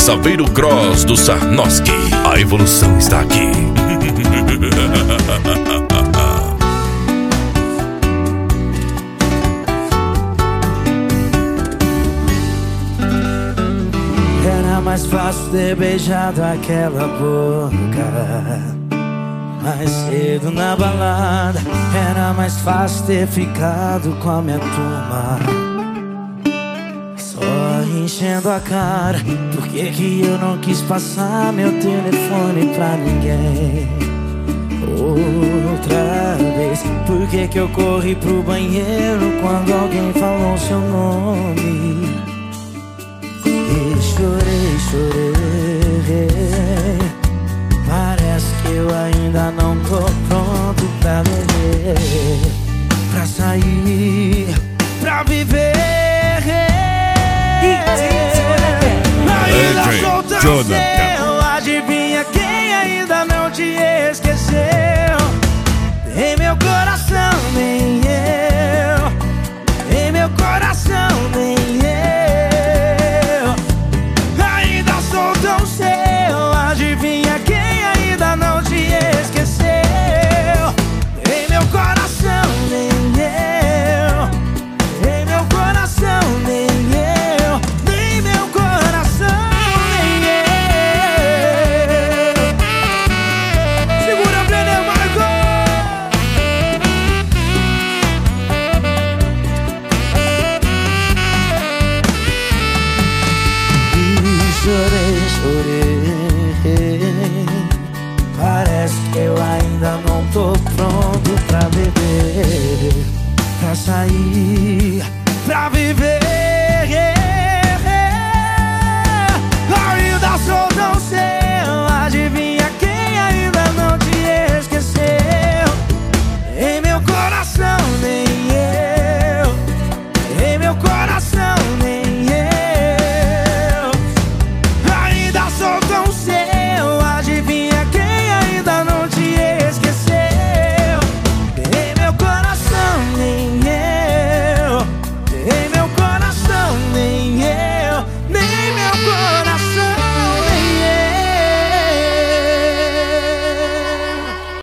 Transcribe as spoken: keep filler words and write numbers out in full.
Saveiro Cross do Sarnoski. A evolução está aqui. Era mais fácil ter beijado aquela boca mais cedo na balada. Era mais fácil ter ficado com a minha turma só enchendo a cara. Por que que eu não quis passar meu telefone pra ninguém outra vez? Por que que eu corri pro banheiro quando alguém falou seu nome? E chorei, chorei. Parece que eu ainda não tô pronto pra beber, pra sair, pra viver. Ainda sou tão seu, adivinha quem ainda não te esqueceu? Em meu coração nem eu, em meu coração nem eu. Ainda sou tão seu, adivinha quem ainda não te esqueceu? Em meu coração nem eu, em meu coração nem eu, nem meu coração nem eu. Segura a plena, Marco. E chorei, chorei. Parece que eu ainda não tô pronto pra beber, pra sair,